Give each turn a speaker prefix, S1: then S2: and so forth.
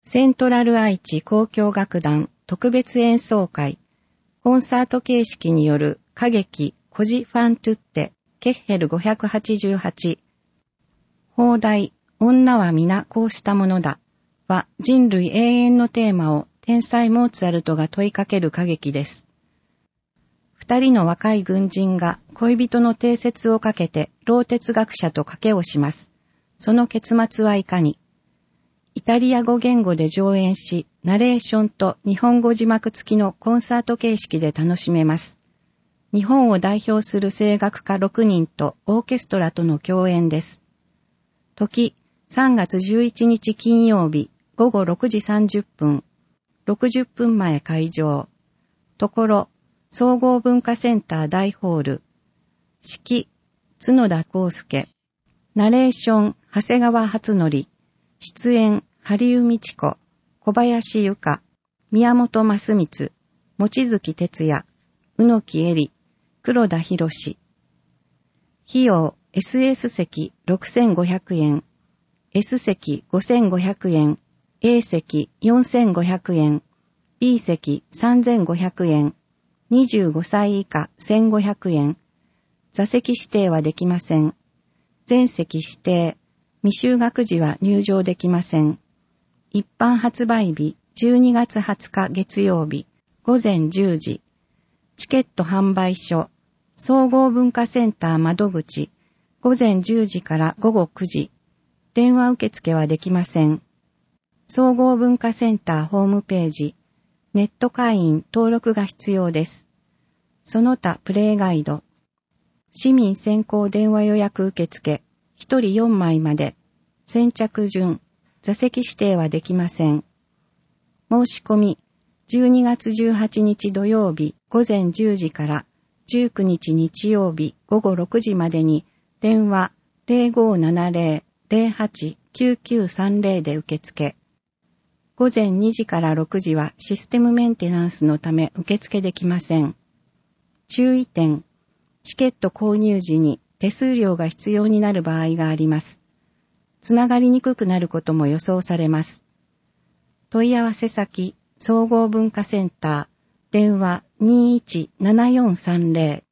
S1: セントラル愛知交響楽団特別演奏会、コンサート形式による歌劇コジ・ファン・トゥッテ、ケッヘル588、放題、女は皆こうしたものだは人類永遠のテーマを天才モーツァルトが問いかける歌劇です。二人の若い軍人が恋人の定説をかけて老哲学者と賭けをします。その結末はいかに。イタリア語言語で上演し、ナレーションと日本語字幕付きのコンサート形式で楽しめます。日本を代表する声楽家6人とオーケストラとの共演です。時、3月11日金曜日午後6時30分、60分前会場。ところ、総合文化センター大ホール。指揮、角田康介。ナレーション、長谷川初則。出演、針生道子、小林由香、宮本正光、望月哲也、宇野木恵里、黒田博士。費用、SS 席6500円、S 席5500円、A 席4500円、B 席3500円、25歳以下1500円。座席指定はできません。全席指定。未就学時は入場できません。一般発売日12月20日月曜日午前10時。チケット販売所総合文化センター窓口午前10時から午後9時。電話受付はできません。総合文化センターホームページネット会員登録が必要です。その他プレイガイド市民先行電話予約受付1人4枚まで、先着順、座席指定はできません。申し込み、12月18日土曜日午前10時から19日日曜日午後6時までに電話 0570-08-9930 で受付。午前2時から6時はシステムメンテナンスのため受付できません。注意点、チケット購入時に手数料が必要になる場合があります。つながりにくくなることも予想されます。問い合わせ先、総合文化センター、電話 217430